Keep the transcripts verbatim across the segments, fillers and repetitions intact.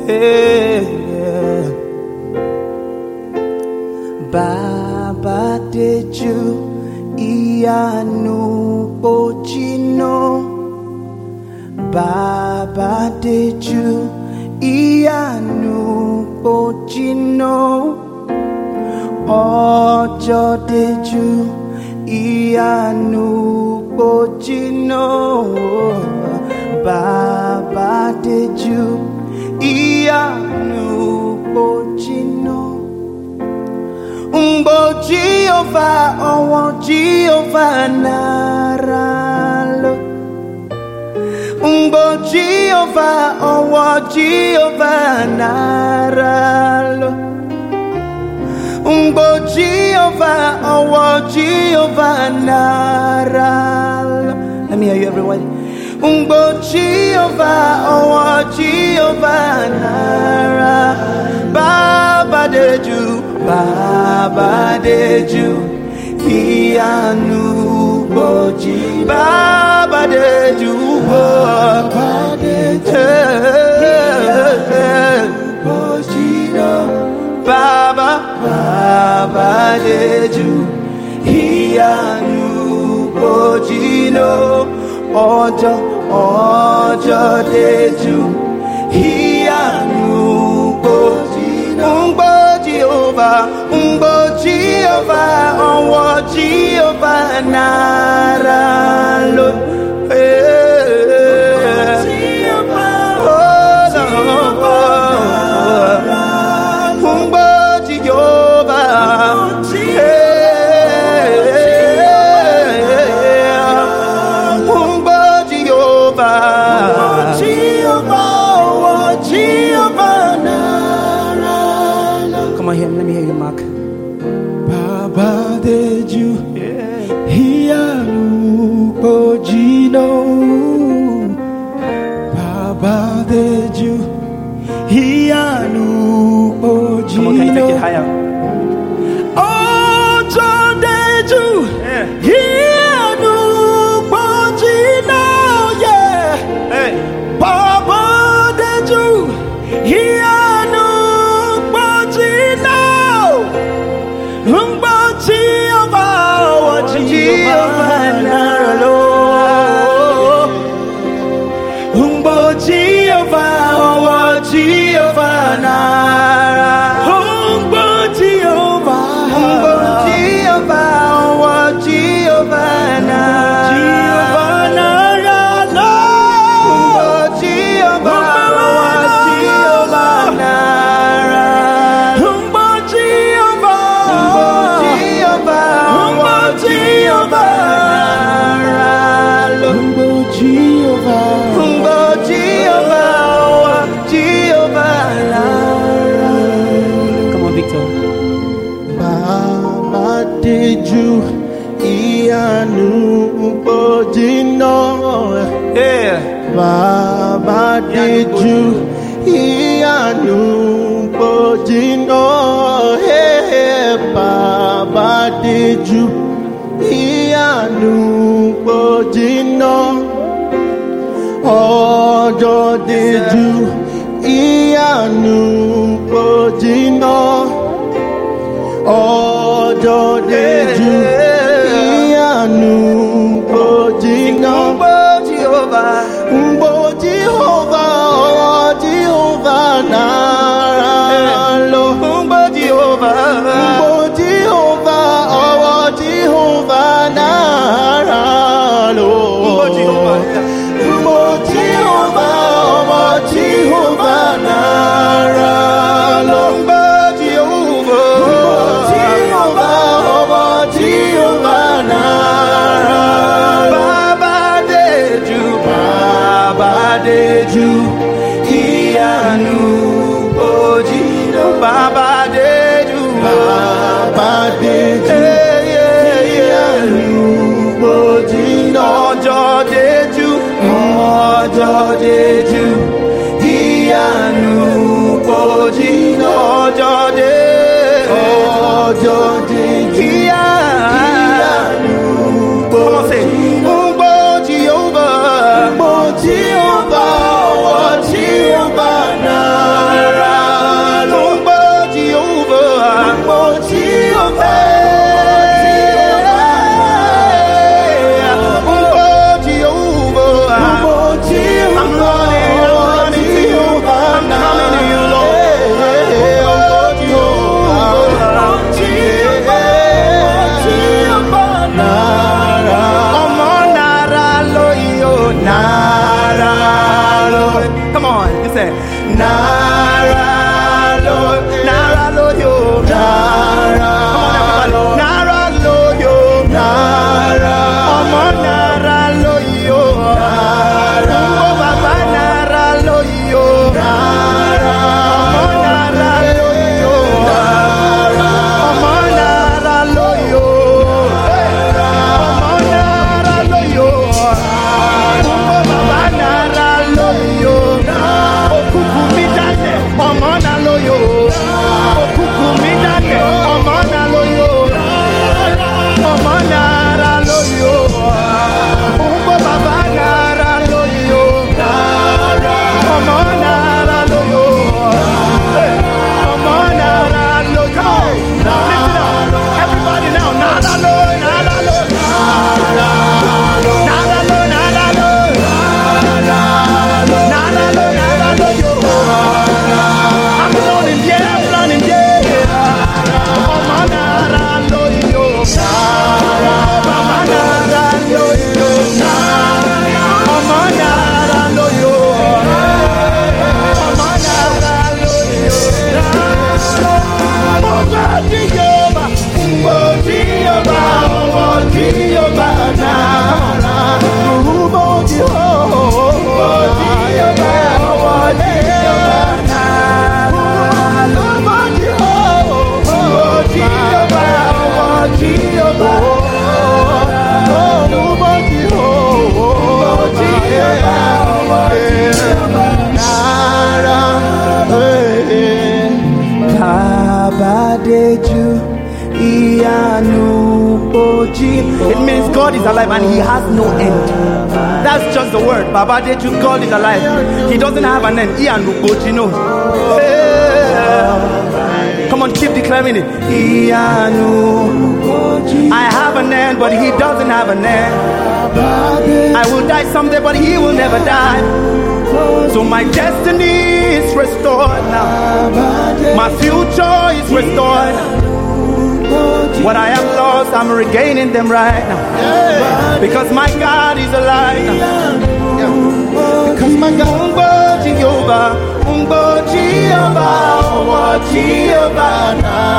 yeah. Baba deju iyanu pojino, Baba deju iyanu pojino, ojo deju iyanu pojino, Baba deju iyanu pojino. Umbo Jehovah, owo Jehovah naralo. Umbo Jehovah, owo Jehovah naralo. Umbo Jehovah, owo Jehovah naralo. Let me hear you, everyone. Umbo Jehovah, owo Jehovah naralo. Baba deju, Baba deju, iyanu boji. Baba deju, Baba deju, boji no. Baba, Baba deju, iyanu boji no. Ojo, ojo deju, iyanu boji. Umbo Jehovah, Umbo Jehovah, Owo Jehovah naralo. Umbo Jehovah, Umbo Jehovah. Come on, hear me. Let me hear you, Mark. Baba deju, iyanu pojino. Baba deju, iyanu pojino. Come on, can you take it higher? Ojo deju, iyanu pojino, yeah. Hey. Baba deju, iyanu. Jehovah naralo. Umbo Jehovah, Owo Jehovah naralo. Umbo Jehovah, Umbo Jehovah, Owo Jehovah naralo. Umbo Jehovah, Owo Jehovah naralo. Umbo Jehovah, Umbo Jehovah, Owo Jehovah naralo. Umbo Jehovah, Umbo Jehovah, Owo Jehovah naralo. Come on, Victor. Baba deju, iyanu pojino. Yeah. Baba deju, iyanu pojino. Hey, Baba deju, iyanu pojino. Ojo deju, iyanu pojino. Ojo deju, iyanu pojino. Umbo Jehovah, Umbo Jehovah, Owo Jehovah naralo. Umbo Jehovah, Umbo Jehovah, Owo Jehovah naralo. Umbo Jehovah, Umbo Jehovah, Owo Jehovah naralo. Umbo Jehovah, Umbo Jehovah, Owo It means God is alive and He has no end. That's just the word. Baba Deju, God is alive. He doesn't have an end. Iyanuboji, no. Come on, keep declaring it. I have an end, but He doesn't have an end. I will die someday, but He will never die. So my destiny is restored now. My future is restored. What I have lost, I'm regaining them right now. Because my God is alive now. Because my God, Umbo Jehovah, Umbo Jehovah, Umbo Jehovah,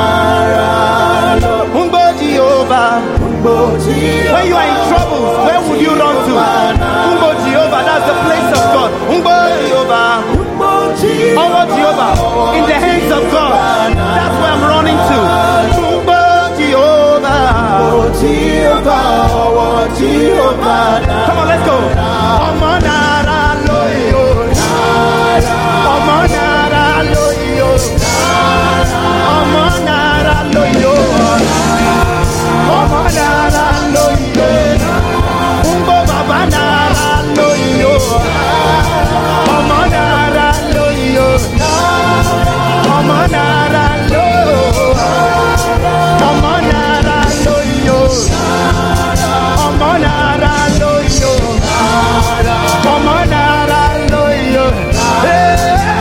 Umbo Jehovah. When you are in trouble, where would you run to? Umbo Jehovah, that's the place of God. Umbo Jehovah, Umbo Jehovah, in the hands of God. That's where I'm running to. Umbo Jehovah, Jehovah, Jehovah. Come on, let's go. Omonara loyo, Omonara loyo, Omonara loyo, Omonara loyo, Umbo Baba nara loyo, Omonara loyo, Omonara loyo, Omonara loyo, Omonara loyo, Omonara loyo, hey,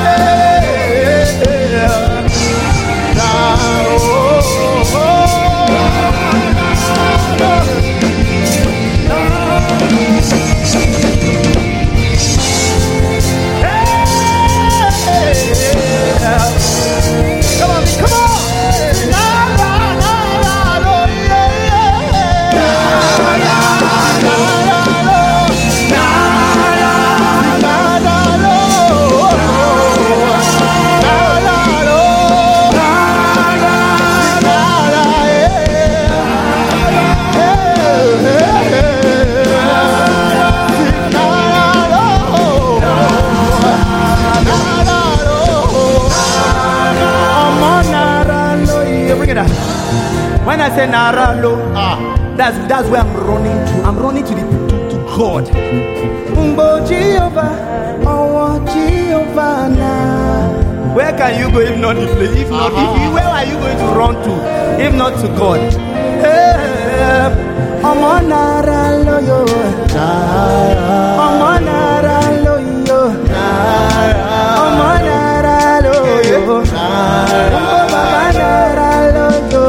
hey, hey. When I say Naralo, ah, that's that's where I'm running to. I'm running to the to, to God. Umbo Jehovah, oh Jehovah now. Where can you go if not the place? If not, uh-huh. if you, where are you going to run to? If not to God? Hey, Omo Naralo yo, Omo Naralo yo, Omo Naralo yo, Omo Baba Naralo yo.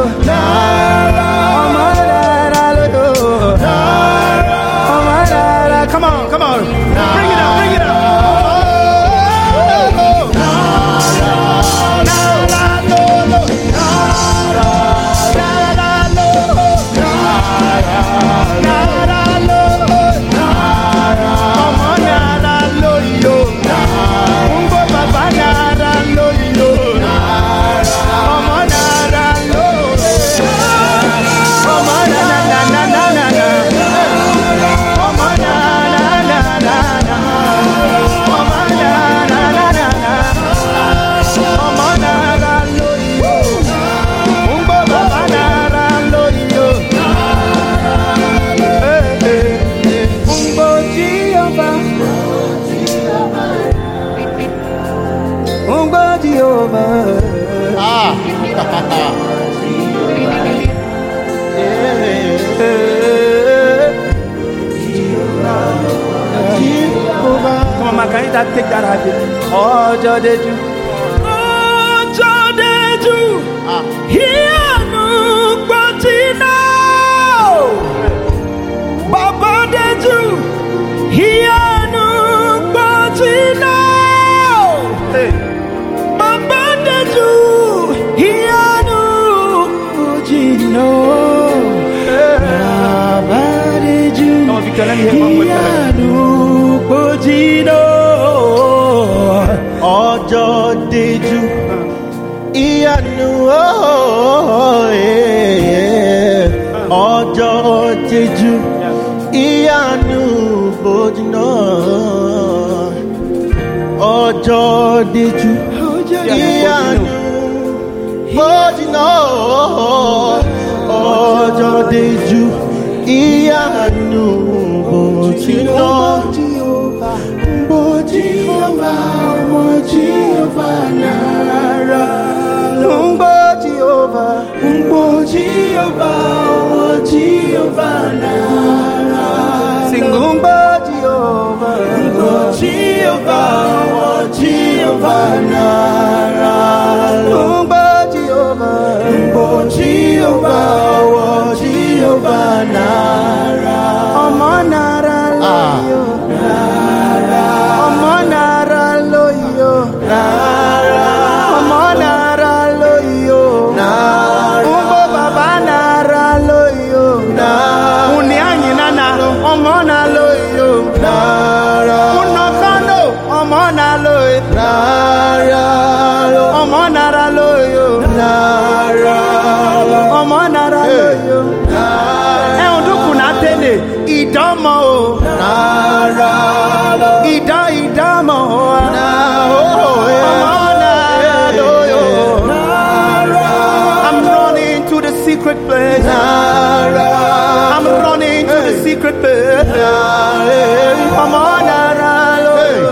Come on, come on. Bring it up, bring it up. Ah. Come on, man, can you take that habit? Oh, Jodeju. Oh, Jodeju. Ah. Here no Batina. Baba Deju. Here no Batina. Hey. Baba Deju. Here no Bojino. Baba Deju. Come on, Victor, let me hear one more time. Bojino. Ojo Deju. Iyanu. Oh, yeah. Ojo Deju. Iyanu Bojino. Ojo Deju. Iyanu. bójúná ọjọ́ déjú ìyanu bójúná bójúná ọmọ Jehovah nára Ngbo Jehovah, bójúná ọmọ Jehovah nára sing Ngbo Jehovah, bójúná ọmọ Jehovah nára Ngbo Jehovah, bójúná ọmọ Jehovah nára. Ọmọ nara loyo, Ọmọ nara loyo, Ọmọ nara loyo, Ngbo baba nara loyo, Uni anyi nana, Ọmọ na loyo, Uno kano, Ọmọ na loyo, Ọmọ nara loyo, Ọmọ nara loyo. Ìdámọ̀ o, ìdá ìdámọ̀ o, ọmọ náà lóyò. I'm running to the secret place. I'm running to the secret place. Ọmọ náà lóyò.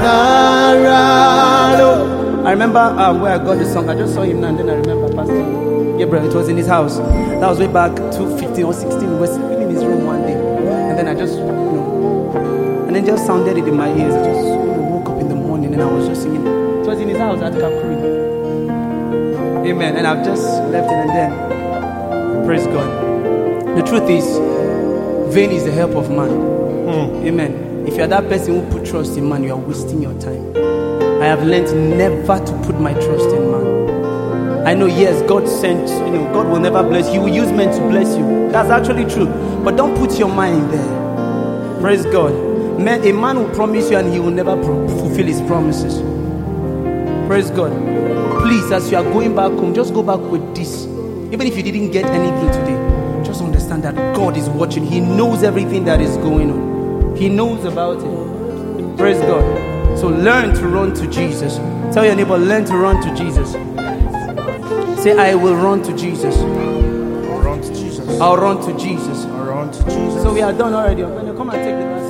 I remember um, where I got this song. I just saw him now and then I remember Pastor Gabriel. It was in his house. That was way back two fifteen or sixteen. We were sleeping in his room one day. And then I just, you know, and then just sounded it in my ears. I just, you know, woke up in the morning and I was just singing. It was in his house at Kakuri. Amen. And I've just left it and then, praise God. The truth is, vain is the help of man. Mm. Amen. If you're that person who put trust in man, you are wasting your time. I have learned never to put my trust in man. I know, yes, God sent, you know, God will never bless you. He will use men to bless you. That's actually true. But don't put your mind there. Praise God. Man, a man will promise you and he will never pro- fulfill his promises. Praise God. Please, as you are going back home, just go back with this. Even if you didn't get anything today, just understand that God is watching. He knows everything that is going on. He knows about it. Praise God. So learn to run to Jesus. Tell your neighbor, learn to run to Jesus. Say, I will run to Jesus. I'll run to Jesus. I'll run to Jesus. I'll run to Jesus. So we are done already. I'm going to come and take the